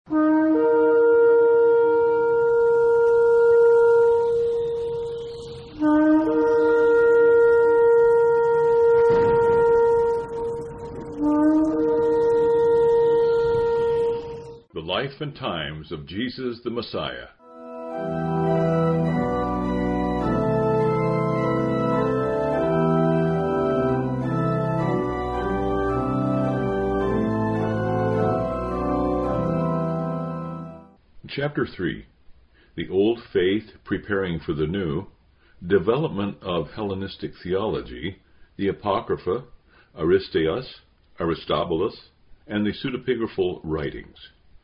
The Life and Times of Jesus the Messiah. Chapter 3. The Old Faith Preparing for the New, Development of Hellenistic Theology, the Apocrypha, Aristeas, Aristobulus, and the pseudepigraphal writings.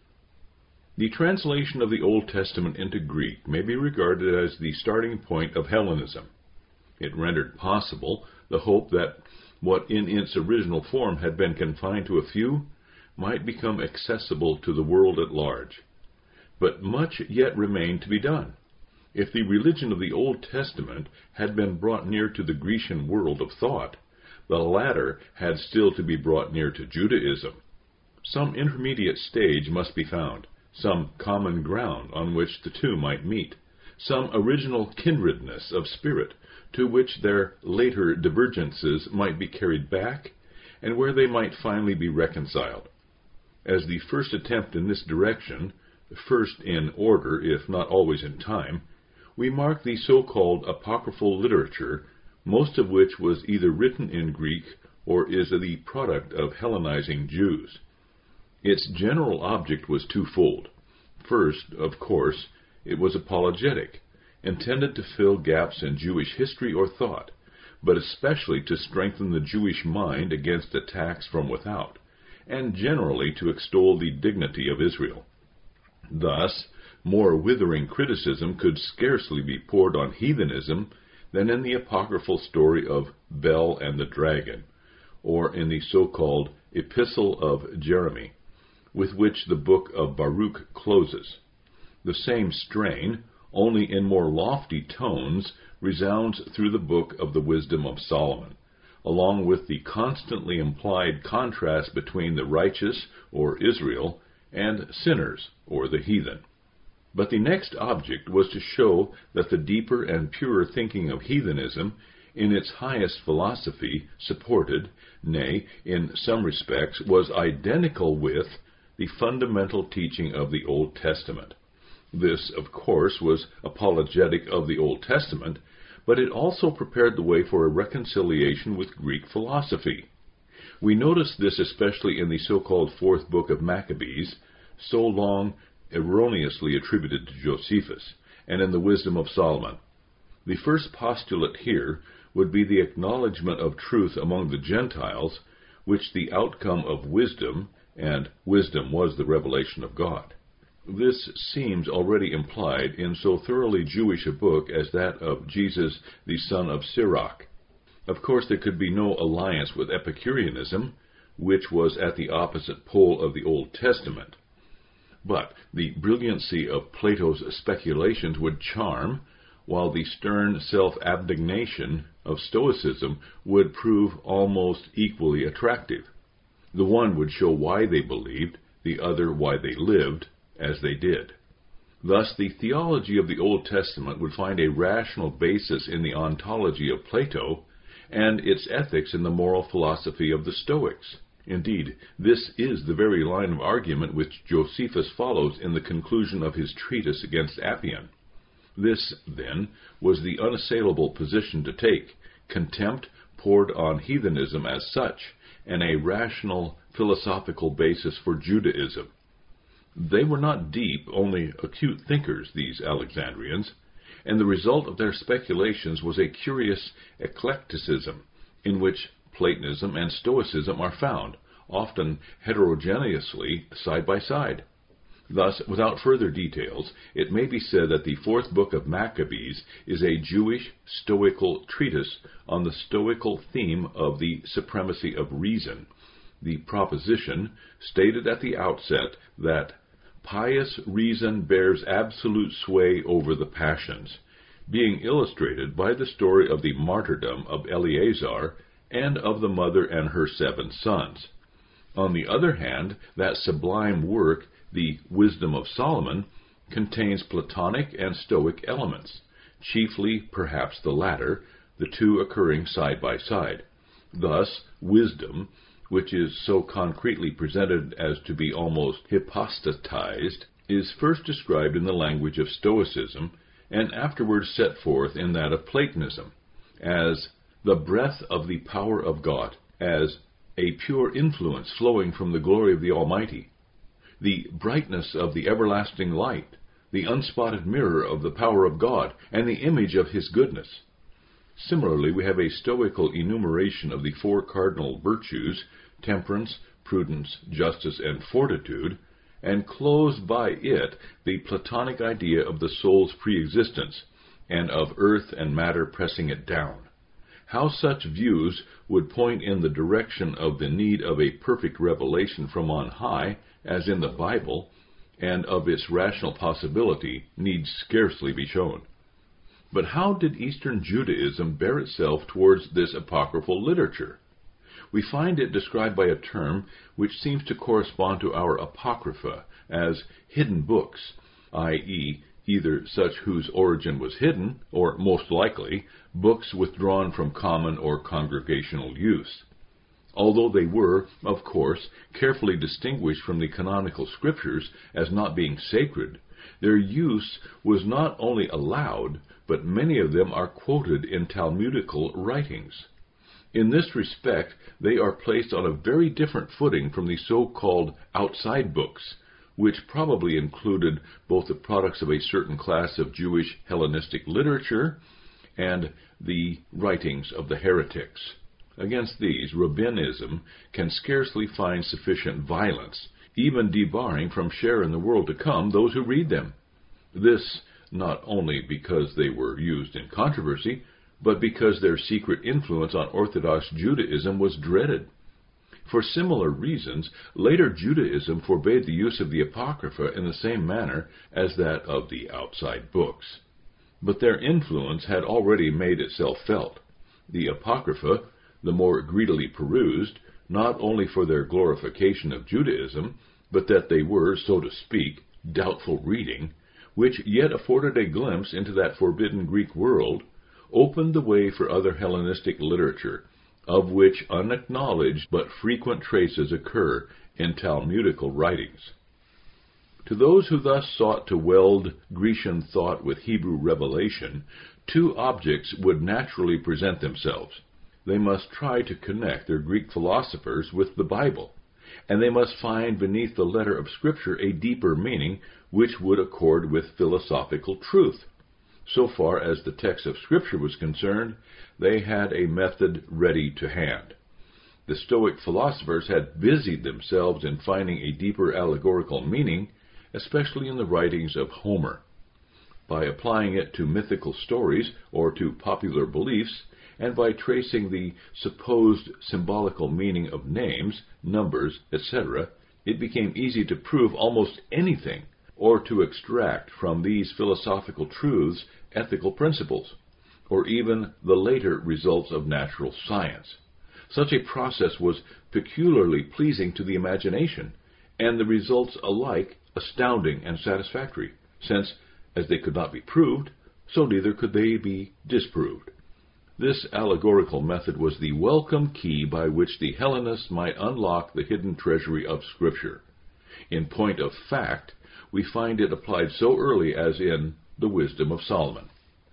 The translation of the Old Testament into Greek may be regarded as the starting point of Hellenism. It rendered possible the hope that what in its original form had been confined to a few might become accessible to the world at large. But much yet remained to be done. If the religion of the Old Testament had been brought near to the Grecian world of thought, the latter had still to be brought near to Judaism. Some intermediate stage must be found, some common ground on which the two might meet, some original kindredness of spirit to which their later divergences might be carried back, and where they might finally be reconciled. As the first attempt in this direction, first in order, if not always in time, we mark the so-called apocryphal literature, most of which was either written in Greek or is the product of Hellenizing Jews. Its general object was twofold. First, of course, it was apologetic, intended to fill gaps in Jewish history or thought, but especially to strengthen the Jewish mind against attacks from without, and generally to extol the dignity of Israel. Thus, more withering criticism could scarcely be poured on heathenism than in the apocryphal story of Bel and the Dragon, or in the so-called Epistle of Jeremy, with which the book of Baruch closes. The same strain, only in more lofty tones, resounds through the book of the Wisdom of Solomon, along with the constantly implied contrast between the righteous, or Israel, and sinners, or the heathen. But the next object was to show that the deeper and purer thinking of heathenism, in its highest philosophy, supported, nay, in some respects, was identical with the fundamental teaching of the Old Testament. This, of course, was apologetic of the Old Testament, but it also prepared the way for a reconciliation with Greek philosophy. We notice this especially in the so-called fourth book of Maccabees, so long erroneously attributed to Josephus, and in the Wisdom of Solomon. The first postulate here would be the acknowledgment of truth among the Gentiles, which the outcome of wisdom, and wisdom was the revelation of God. This seems already implied in so thoroughly Jewish a book as that of Jesus, the son of Sirach. Of course, there could be no alliance with Epicureanism, which was at the opposite pole of the Old Testament. But the brilliancy of Plato's speculations would charm, while the stern self-abnegation of Stoicism would prove almost equally attractive. The one would show why they believed, the other why they lived as they did. Thus, the theology of the Old Testament would find a rational basis in the ontology of Plato, and its ethics in the moral philosophy of the Stoics. Indeed, this is the very line of argument which Josephus follows in the conclusion of his treatise against Appian. This, then, was the unassailable position to take, contempt poured on heathenism as such, and a rational philosophical basis for Judaism. They were not deep, only acute thinkers, these Alexandrians, and the result of their speculations was a curious eclecticism, in which Platonism and Stoicism are found, often heterogeneously side by side. Thus, without further details, it may be said that the fourth book of Maccabees is a Jewish Stoical treatise on the Stoical theme of the supremacy of reason, the proposition stated at the outset that pious reason bears absolute sway over the passions, being illustrated by the story of the martyrdom of Eleazar and of the mother and her 7 sons. On the other hand, that sublime work, the Wisdom of Solomon, contains Platonic and Stoic elements, chiefly perhaps the latter, the two occurring side by side. Thus, wisdom, which is so concretely presented as to be almost hypostatized, is first described in the language of Stoicism, and afterwards set forth in that of Platonism, as the breath of the power of God, as a pure influence flowing from the glory of the Almighty, the brightness of the everlasting light, the unspotted mirror of the power of God, and the image of His goodness. Similarly, we have a Stoical enumeration of the four cardinal virtues, temperance, prudence, justice, and fortitude, and closed by it the Platonic idea of the soul's preexistence, and of earth and matter pressing it down. How such views would point in the direction of the need of a perfect revelation from on high, as in the Bible, and of its rational possibility, needs scarcely be shown. But how did Eastern Judaism bear itself towards this apocryphal literature? We find it described by a term which seems to correspond to our apocrypha as hidden books, i.e., either such whose origin was hidden, or, most likely, books withdrawn from common or congregational use. Although they were, of course, carefully distinguished from the canonical scriptures as not being sacred, their use was not only allowed, but many of them are quoted in Talmudical writings. In this respect, they are placed on a very different footing from the so-called outside books, which probably included both the products of a certain class of Jewish Hellenistic literature and the writings of the heretics. Against these, Rabbinism can scarcely find sufficient violence, even debarring from share in the world to come those who read them. This not only because they were used in controversy, but because their secret influence on Orthodox Judaism was dreaded. For similar reasons, later Judaism forbade the use of the Apocrypha in the same manner as that of the outside books. But their influence had already made itself felt. The Apocrypha, the more greedily perused, not only for their glorification of Judaism, but that they were, so to speak, doubtful reading, which yet afforded a glimpse into that forbidden Greek world, opened the way for other Hellenistic literature, of which unacknowledged but frequent traces occur in Talmudical writings. To those who thus sought to weld Grecian thought with Hebrew revelation, two objects would naturally present themselves. They must try to connect their Greek philosophers with the Bible, and they must find beneath the letter of Scripture a deeper meaning which would accord with philosophical truth. So far as the text of Scripture was concerned, they had a method ready to hand. The Stoic philosophers had busied themselves in finding a deeper allegorical meaning, especially in the writings of Homer. By applying it to mythical stories or to popular beliefs, and by tracing the supposed symbolical meaning of names, numbers, etc., it became easy to prove almost anything, or to extract from these philosophical truths ethical principles, or even the later results of natural science. Such a process was peculiarly pleasing to the imagination, and the results alike astounding and satisfactory, since, as they could not be proved, so neither could they be disproved. This allegorical method was the welcome key by which the Hellenists might unlock the hidden treasury of Scripture. In point of fact, we find it applied so early as in the Wisdom of Solomon.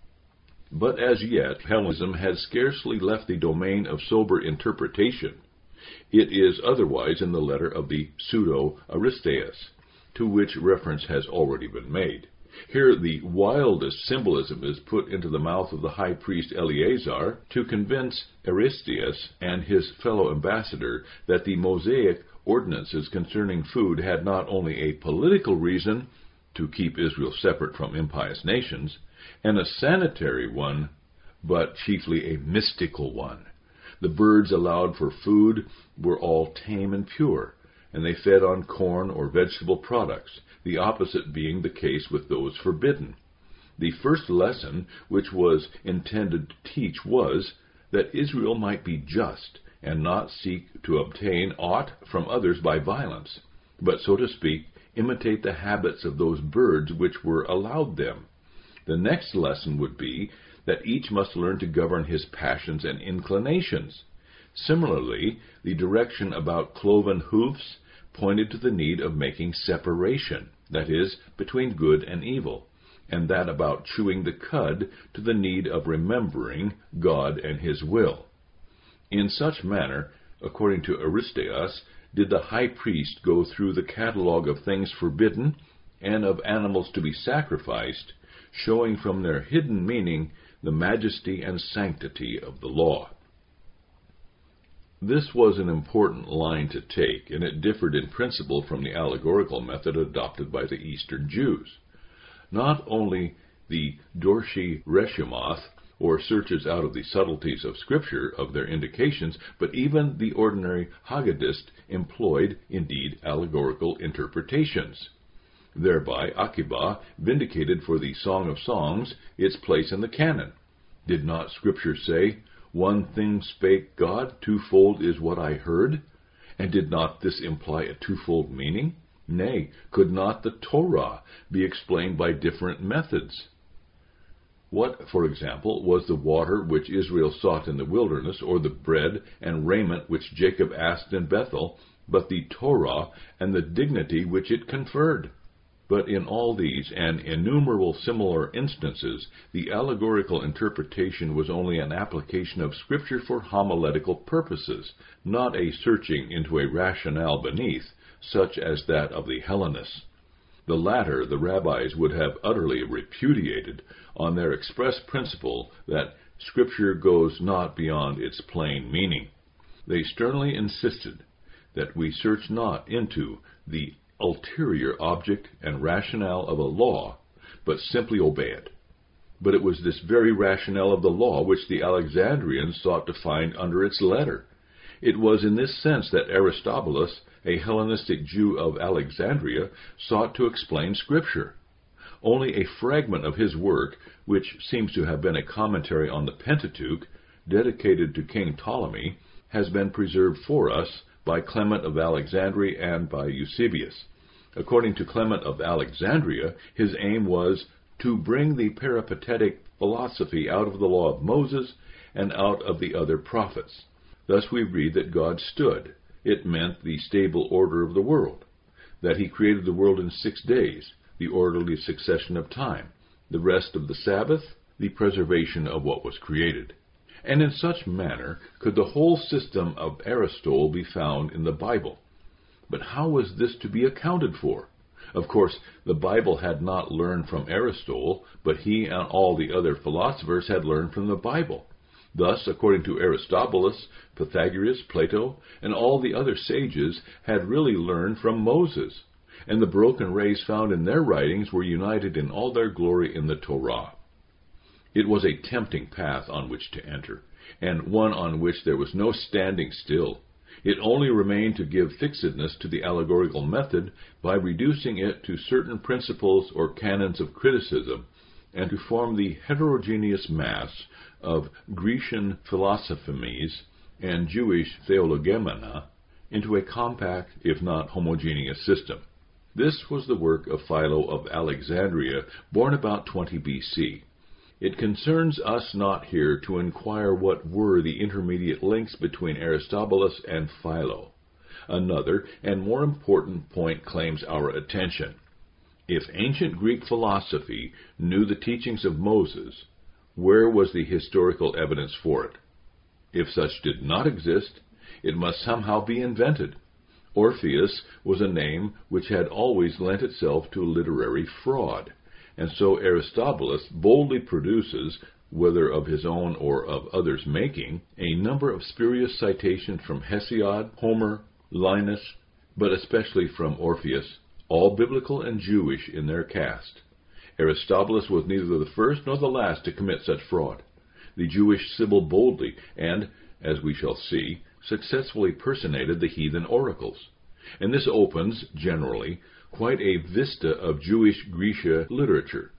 But as yet, Hellenism has scarcely left the domain of sober interpretation. It is otherwise in the letter of the Pseudo-Aristeas, to which reference has already been made. Here the wildest symbolism is put into the mouth of the high priest Eleazar to convince Aristeas and his fellow ambassador that the Mosaic ordinances concerning food had not only a political reason, to keep Israel separate from impious nations, and a sanitary one, but chiefly a mystical one. The birds allowed for food were all tame and pure, and they fed on corn or vegetable products, the opposite being the case with those forbidden. The first lesson which was intended to teach was that Israel might be just and not seek to obtain aught from others by violence, but, so to speak, imitate the habits of those birds which were allowed them. The next lesson would be that each must learn to govern his passions and inclinations. Similarly, the direction about cloven hoofs pointed to the need of making separation, that is, between good and evil, and that about chewing the cud to the need of remembering God and his will. In such manner, according to Aristeas, did the high priest go through the catalogue of things forbidden and of animals to be sacrificed, showing from their hidden meaning the majesty and sanctity of the law. This was an important line to take, and it differed in principle from the allegorical method adopted by the Eastern Jews. Not only the Dorshi Reshumoth, or searches out of the subtleties of Scripture of their indications, but even the ordinary Haggadist employed, indeed, allegorical interpretations. Thereby Akiba vindicated for the Song of Songs its place in the canon. Did not Scripture say, "One thing spake God, twofold is what I heard"? And did not this imply a twofold meaning? Nay, could not the Torah be explained by different methods? What, for example, was the water which Israel sought in the wilderness, or the bread and raiment which Jacob asked in Bethel, but the Torah and the dignity which it conferred? But in all these and innumerable similar instances, the allegorical interpretation was only an application of Scripture for homiletical purposes, not a searching into a rationale beneath, such as that of the Hellenists. The latter the rabbis would have utterly repudiated on their express principle that Scripture goes not beyond its plain meaning. They sternly insisted that we search not into the ulterior object and rationale of a law, but simply obey it. But it was this very rationale of the law which the Alexandrians sought to find under its letter. It was in this sense that Aristobulus, a Hellenistic Jew of Alexandria, sought to explain Scripture. Only a fragment of his work, which seems to have been a commentary on the Pentateuch, dedicated to King Ptolemy, has been preserved for us by Clement of Alexandria and by Eusebius. According to Clement of Alexandria, his aim was to bring the peripatetic philosophy out of the law of Moses and out of the other prophets. Thus we read that God stood. It meant the stable order of the world. That he created the world in 6 days, the orderly succession of time, the rest of the Sabbath, the preservation of what was created. And in such manner could the whole system of Aristotle be found in the Bible. But how was this to be accounted for? Of course, the Bible had not learned from Aristotle, but he and all the other philosophers had learned from the Bible. Thus, according to Aristobulus, Pythagoras, Plato, and all the other sages had really learned from Moses, and the broken rays found in their writings were united in all their glory in the Torah. It was a tempting path on which to enter, and one on which there was no standing still. It only remained to give fixedness to the allegorical method by reducing it to certain principles or canons of criticism, and to form the heterogeneous mass of Grecian philosophemes and Jewish theologemena into a compact, if not homogeneous system. This was the work of Philo of Alexandria, born about 20 B.C. It concerns us not here to inquire what were the intermediate links between Aristobulus and Philo. Another and more important point claims our attention. If ancient Greek philosophy knew the teachings of Moses, where was the historical evidence for it? If such did not exist, it must somehow be invented. Orpheus was a name which had always lent itself to literary fraud, and so Aristobulus boldly produces, whether of his own or of others' making, a number of spurious citations from Hesiod, Homer, Linus, but especially from Orpheus, all biblical and Jewish in their cast. Aristobulus was neither the first nor the last to commit such fraud. The Jewish Sibyl boldly and, as we shall see, successfully personated the heathen oracles. And this opens, generally, quite a vista of Jewish Grecia literature.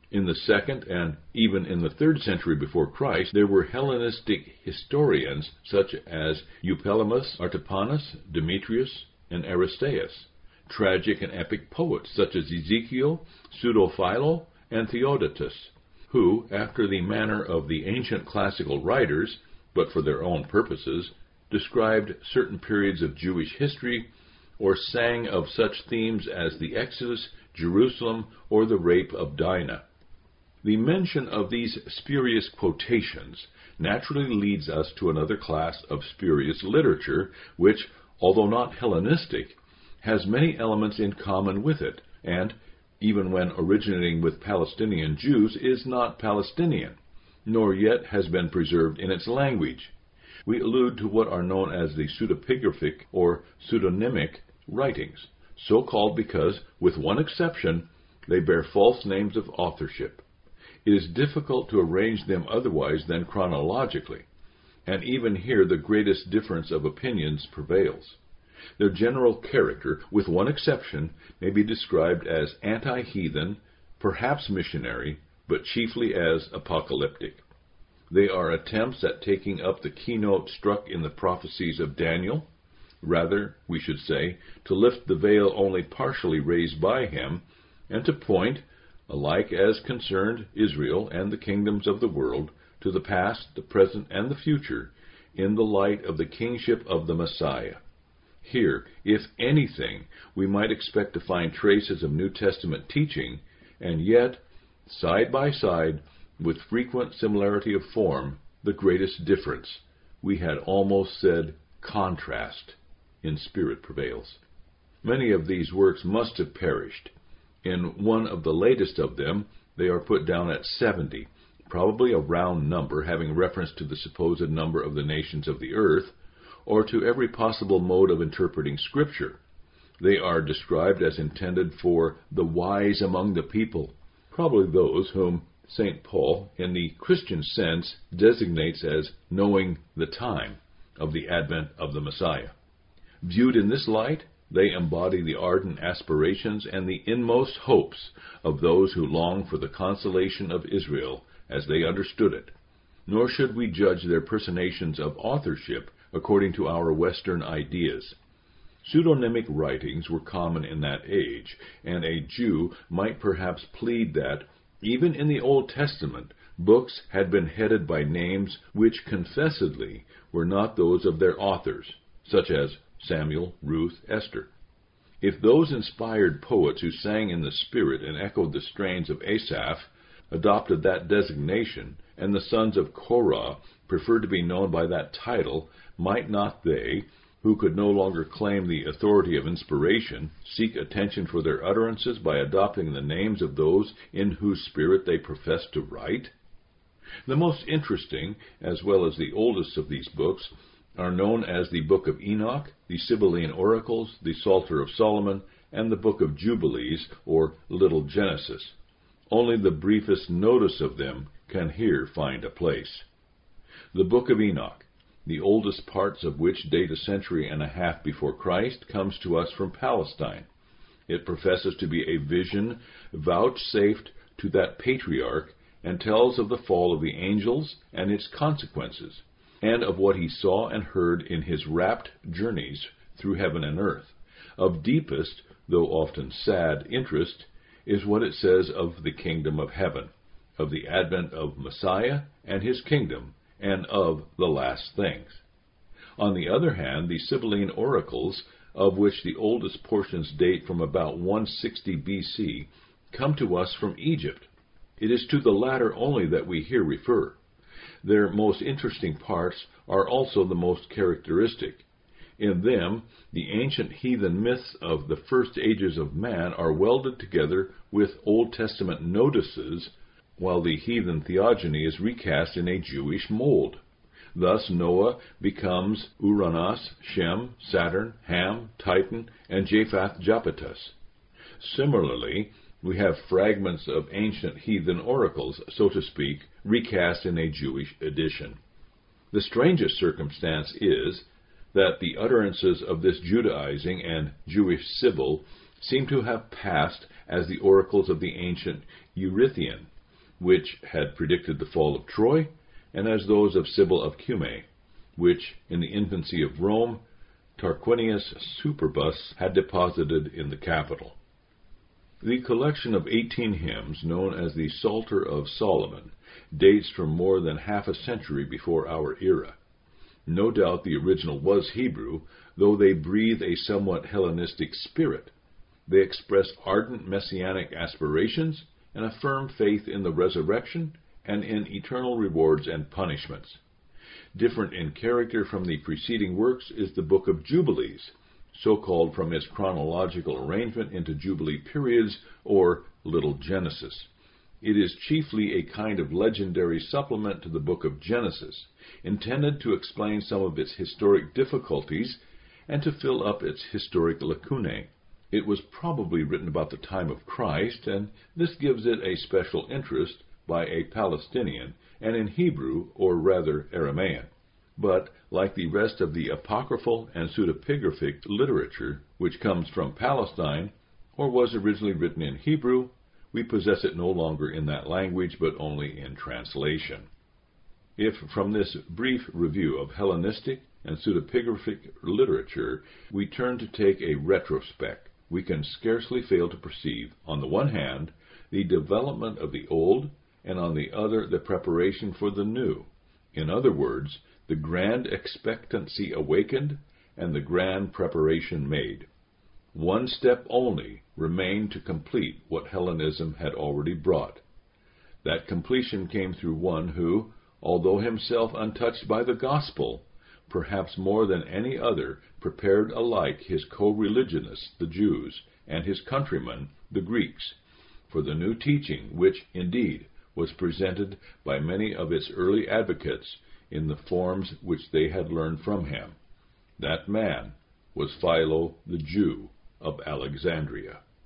In the 2nd and even in the 3rd century before Christ, there were Hellenistic historians such as Eupolemus, Artapanus, Demetrius, and Aristeas, tragic and epic poets such as Ezekiel, Pseudophilo, and Theodotus, who, after the manner of the ancient classical writers, but for their own purposes, described certain periods of Jewish history or sang of such themes as the Exodus, Jerusalem, or the rape of Dinah. The mention of these spurious quotations naturally leads us to another class of spurious literature, which, although not Hellenistic, has many elements in common with it, and, even when originating with Palestinian Jews, is not Palestinian, nor yet has been preserved in its language. We allude to what are known as the pseudepigraphic or pseudonymic writings, so called because, with one exception, they bear false names of authorship. It is difficult to arrange them otherwise than chronologically, and even here the greatest difference of opinions prevails. Their general character, with one exception, may be described as anti-heathen, perhaps missionary, but chiefly as apocalyptic. They are attempts at taking up the keynote struck in the prophecies of Daniel, rather, we should say, to lift the veil only partially raised by him, and to point, alike as concerned Israel and the kingdoms of the world, to the past, the present, and the future, in the light of the kingship of the Messiah. Here, if anything, we might expect to find traces of New Testament teaching, and yet, side by side, with frequent similarity of form, the greatest difference, we had almost said contrast, in spirit prevails. Many of these works must have perished. In one of the latest of them, they are put down at 70, probably a round number having reference to the supposed number of the nations of the earth, or to every possible mode of interpreting Scripture. They are described as intended for the wise among the people, probably those whom St. Paul, in the Christian sense, designates as knowing the time of the advent of the Messiah. Viewed in this light, they embody the ardent aspirations and the inmost hopes of those who long for the consolation of Israel as they understood it. Nor should we judge their personations of authorship according to our Western ideas. Pseudonymic writings were common in that age, and a Jew might perhaps plead that, even in the Old Testament, books had been headed by names which confessedly were not those of their authors, such as Samuel, Ruth, Esther. If those inspired poets who sang in the Spirit and echoed the strains of Asaph adopted that designation, and the sons of Korah preferred to be known by that title, might not they, who could no longer claim the authority of inspiration, seek attention for their utterances by adopting the names of those in whose spirit they profess to write? The most interesting, as well as the oldest of these books, are known as the Book of Enoch, the Sibylline Oracles, the Psalter of Solomon, and the Book of Jubilees, or Little Genesis. Only the briefest notice of them can here find a place. The Book of Enoch, the oldest parts of which date a century and a half before Christ, comes to us from Palestine. It professes to be a vision vouchsafed to that patriarch, and tells of the fall of the angels and its consequences, and of what he saw and heard in his rapt journeys through heaven and earth. Of deepest, though often sad, interest is what it says of the kingdom of heaven, of the advent of Messiah and his kingdom, and of the last things. On the other hand, the Sibylline Oracles, of which the oldest portions date from about 160 B.C., come to us from Egypt. It is to the latter only that we here refer. Their most interesting parts are also the most characteristic. In them, the ancient heathen myths of the first ages of man are welded together with Old Testament notices, while the heathen theogony is recast in a Jewish mold. Thus Noah becomes Uranus, Shem, Saturn, Ham, Titan, and Japhet-Japetus. Similarly, we have fragments of ancient heathen oracles, so to speak, recast in a Jewish edition. The strangest circumstance is that the utterances of this Judaizing and Jewish Sibyl seem to have passed as the oracles of the ancient Eurythian, which had predicted the fall of Troy, and as those of Sibyl of Cumae, which, in the infancy of Rome, Tarquinius Superbus had deposited in the capital. The collection of 18 hymns, known as the Psalter of Solomon, dates from more than half a century before our era. No doubt the original was Hebrew, though they breathe a somewhat Hellenistic spirit. They express ardent messianic aspirations and a firm faith in the resurrection and in eternal rewards and punishments. Different in character from the preceding works is the Book of Jubilees, so called from its chronological arrangement into Jubilee periods, or Little Genesis. It is chiefly a kind of legendary supplement to the Book of Genesis, intended to explain some of its historic difficulties and to fill up its historic lacunae. It was probably written about the time of Christ, and this gives it a special interest by a Palestinian, and in Hebrew, or rather Aramaean. But, like the rest of the apocryphal and pseudepigraphic literature, which comes from Palestine, or was originally written in Hebrew, we possess it no longer in that language, but only in translation. If, from this brief review of Hellenistic and pseudepigraphic literature, we turn to take a retrospect, we can scarcely fail to perceive, on the one hand, the development of the old, and on the other, the preparation for the new. In other words, the grand expectancy awakened and the grand preparation made. One step only remained to complete what Hellenism had already brought. That completion came through one who, although himself untouched by the gospel, perhaps more than any other, prepared alike his co-religionists, the Jews, and his countrymen, the Greeks, for the new teaching which, indeed, was presented by many of its early advocates in the forms which they had learned from him. That man was Philo the Jew of Alexandria.